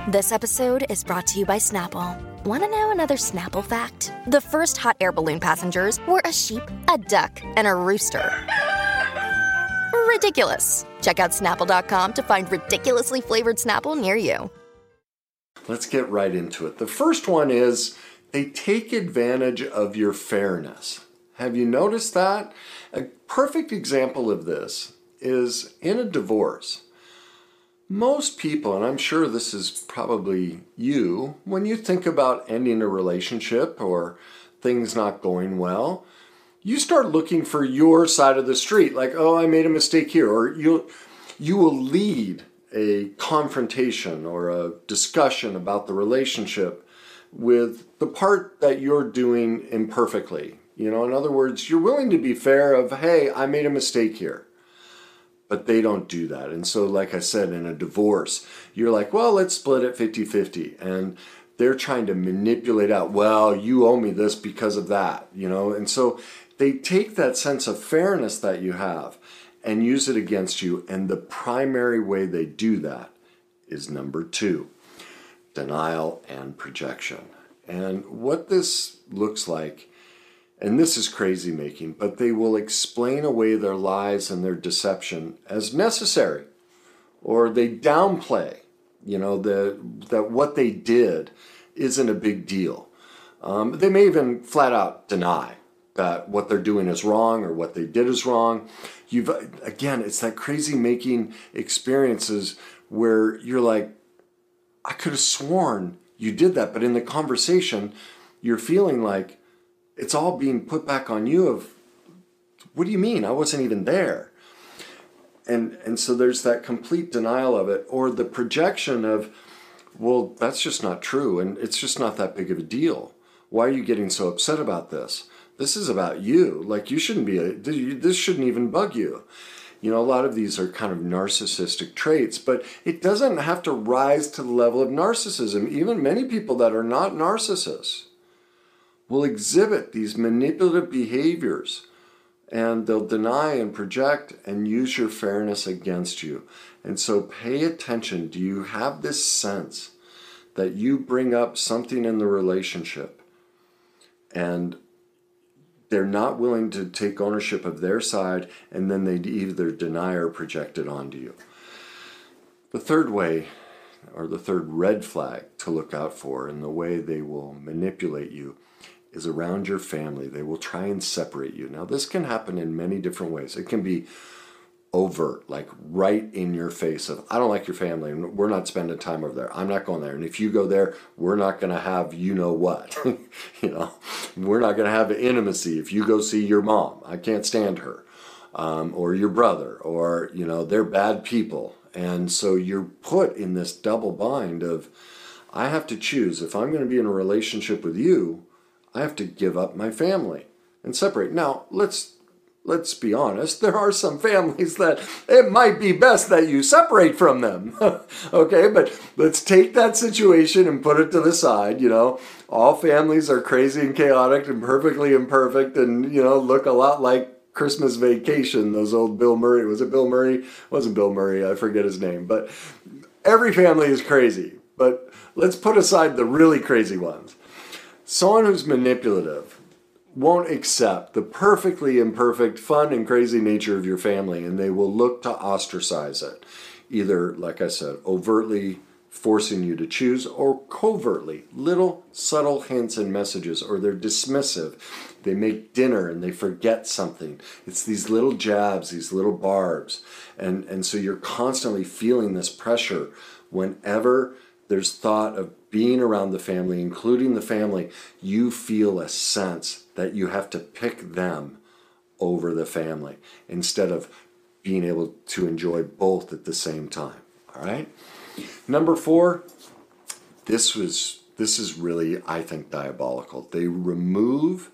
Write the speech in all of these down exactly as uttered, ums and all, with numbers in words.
This episode is brought to you by Snapple. Want to know another Snapple fact? The first hot air balloon passengers were a sheep, a duck, and a rooster. Ridiculous. Check out Snapple dot com to find ridiculously flavored Snapple near you. Let's get right into it. The first one is they take advantage of your fairness. Have you noticed that? A perfect example of this is in a divorce. Most people, and I'm sure this is probably you, when you think about ending a relationship or things not going well, you start looking for your side of the street, like, oh, I made a mistake here, or you you will lead a confrontation or a discussion about the relationship with the part that you're doing imperfectly. You know, in other words, you're willing to be fair of, hey, I made a mistake here. But they don't do that. And so, like I said, in a divorce, you're like, well, let's split it fifty-fifty. And they're trying to manipulate out, well, you owe me this because of that, you know? And so they take that sense of fairness that you have and use it against you. And the primary way they do that is number two, denial and projection. And what this looks like, and this is crazy making, but they will explain away their lies and their deception as necessary, or they downplay, you know, the, that what they did isn't a big deal. Um, they may even flat out deny that what they're doing is wrong or what they did is wrong. You've again, it's that crazy making experiences where you're like, I could have sworn you did that, but in the conversation, you're feeling like, it's all being put back on you of, what do you mean? I wasn't even there. And and so there's that complete denial of it, or the projection of, well, that's just not true, and it's just not that big of a deal. Why are you getting so upset about this? This is about you. Like, you shouldn't be, a, this shouldn't even bug you. You know, a lot of these are kind of narcissistic traits, but it doesn't have to rise to the level of narcissism. Even many people that are not narcissists will exhibit these manipulative behaviors, and they'll deny and project and use your fairness against you. And so pay attention. Do you have this sense that you bring up something in the relationship and they're not willing to take ownership of their side, and then they either deny or project it onto you? The third way, or the third red flag to look out for in the way they will manipulate you, is around your family. They will try and separate you. Now, this can happen in many different ways. It can be overt, like right in your face of, I don't like your family, and we're not spending time over there. I'm not going there. And if you go there, we're not going to have you know what. you know, we're not going to have intimacy if you go see your mom. I can't stand her. Um, or your brother, or, you know, they're bad people. And so you're put in this double bind of, I have to choose. If I'm going to be in a relationship with you, I have to give up my family and separate. Now, let's let's be honest. There are some families that it might be best that you separate from them. Okay, but let's take that situation and put it to the side. You know, all families are crazy and chaotic and perfectly imperfect, and, you know, look a lot like Christmas Vacation. Those old Bill Murray. Was it Bill Murray? It wasn't Bill Murray. I forget his name. But every family is crazy. But let's put aside the really crazy ones. Someone who's manipulative won't accept the perfectly imperfect, fun, and crazy nature of your family, and they will look to ostracize it. Either, like I said, overtly forcing you to choose, or covertly, little subtle hints and messages, or they're dismissive. They make dinner and they forget something. It's these little jabs, these little barbs. And, and so you're constantly feeling this pressure whenever there's thought of being around the family, including the family. You feel a sense that you have to pick them over the family instead of being able to enjoy both at the same time. All right? Number four, this was this is really, I think, diabolical. They remove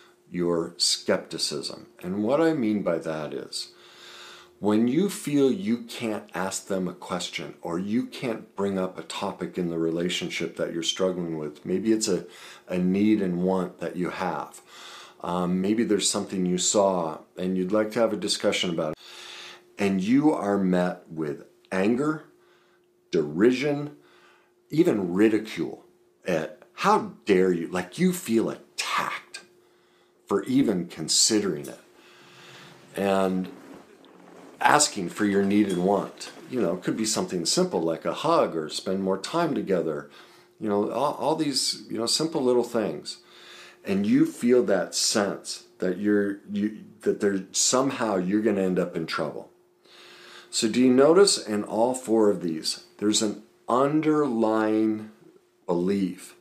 your skepticism. And what I mean by that is, when you feel you can't ask them a question, or you can't bring up a topic in the relationship that you're struggling with, maybe it's a, a need and want that you have. Um, maybe there's something you saw and you'd like to have a discussion about it, and you are met with anger, derision, even ridicule at how dare you, like you feel attacked for even considering it. And asking for your need and want. You know, it could be something simple like a hug or spend more time together. You know, all, all these, you know, simple little things. And you feel that sense that you're, you, that there's somehow you're going to end up in trouble. So do you notice in all four of these, there's an underlying belief,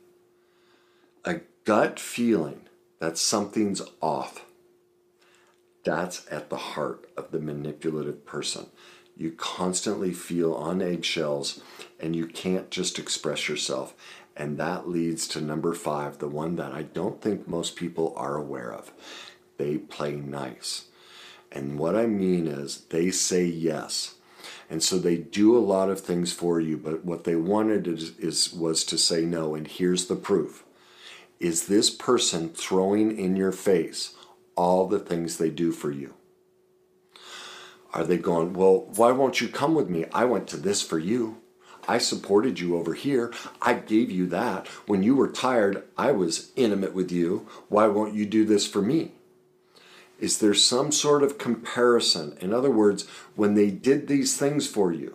a gut feeling that something's off. That's at the heart of the manipulative person. You constantly feel on eggshells and you can't just express yourself. And that leads to number five, the one that I don't think most people are aware of. They play nice. And what I mean is they say yes. And so they do a lot of things for you, but what they wanted is, is was to say no. And here's the proof. Is this person throwing in your face all the things they do for you? Are they going, well, why won't you come with me? I went to this for you. I supported you over here. I gave you that. When you were tired, I was intimate with you. Why won't you do this for me? Is there some sort of comparison? In other words, when they did these things for you,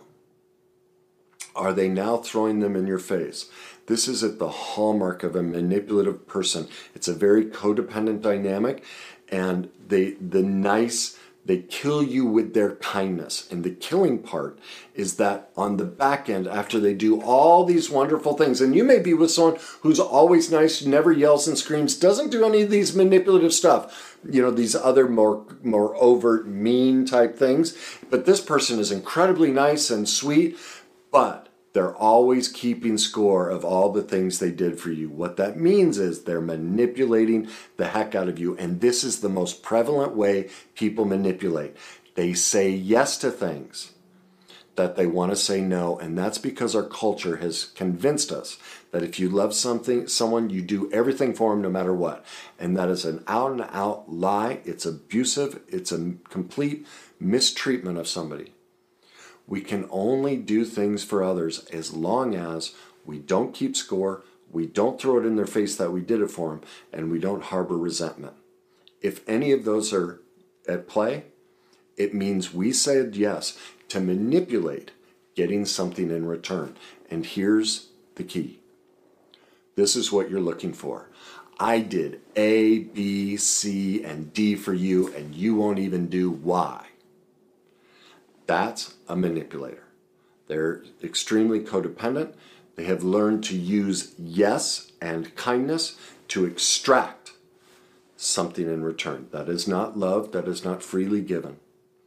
are they now throwing them in your face? This is at the hallmark of a manipulative person. It's a very codependent dynamic, and they the nice, they kill you with their kindness. And the killing part is that on the back end, after they do all these wonderful things, and you may be with someone who's always nice, never yells and screams, doesn't do any of these manipulative stuff, you know, these other more, more overt, mean type things. But this person is incredibly nice and sweet, but they're always keeping score of all the things they did for you. What that means is they're manipulating the heck out of you. And this is the most prevalent way people manipulate. They say yes to things that they want to say no. And that's because our culture has convinced us that if you love something, someone, you do everything for them no matter what. And that is an out and out lie. It's abusive. It's a complete mistreatment of somebody. We can only do things for others as long as we don't keep score, we don't throw it in their face that we did it for them, and we don't harbor resentment. If any of those are at play, it means we said yes to manipulate getting something in return. And here's the key. This is what you're looking for. I did A, B, C, and D for you, and you won't even do Y. That's a manipulator. They're extremely codependent. They have learned to use yes and kindness to extract something in return. That is not love. That is not freely given.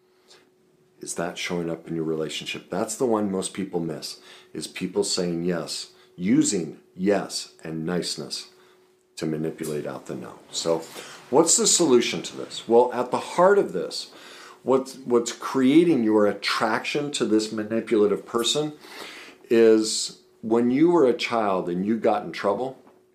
Is that showing up in your relationship? That's the one most people miss, is people saying yes, using yes and niceness to manipulate out the no. So what's the solution to this? Well, at the heart of this, What's, what's creating your attraction to this manipulative person is when you were a child and you got in trouble,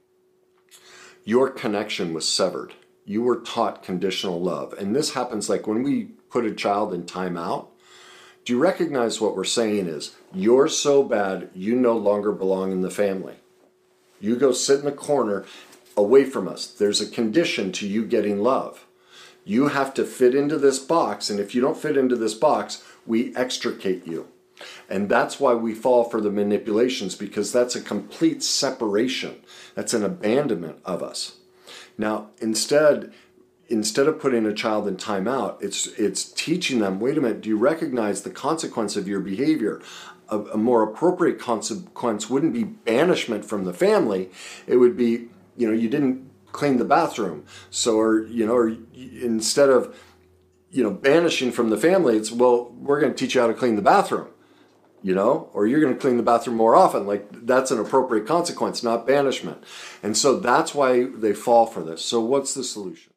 your connection was severed. You were taught conditional love. And this happens like when we put a child in timeout. Do you recognize what we're saying is, you're so bad, you no longer belong in the family. You go sit in the corner away from us. There's a condition to you getting love. You have to fit into this box, and if you don't fit into this box, we extricate you. And that's why we fall for the manipulations, because that's a complete separation. That's an abandonment of us. Now, instead, instead of putting a child in timeout, it's it's teaching them, wait a minute, do you recognize the consequence of your behavior? A, a more appropriate consequence wouldn't be banishment from the family. It would be, you know, you didn't clean the bathroom. So, or, you know, or instead of, you know, banishing from the family, it's, well, we're going to teach you how to clean the bathroom, you know, or you're going to clean the bathroom more often. Like, that's an appropriate consequence, not banishment. And so that's why they fall for this. So what's the solution?